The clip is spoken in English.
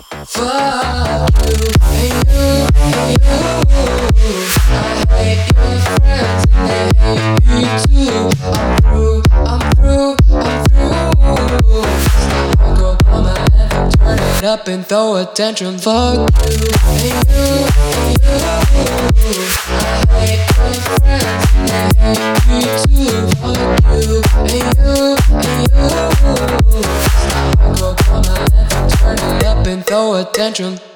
Fuck you and you and you. I hate your friends and they hate me too. I'm through, I'm through, I'm through. Barack Obama ever turn it up and throw a tantrum. Fuck you and you and you. I hate your friends and they hate me too. Fuck you and you and you. Barack Obama ever turn it up and throw a tantrum.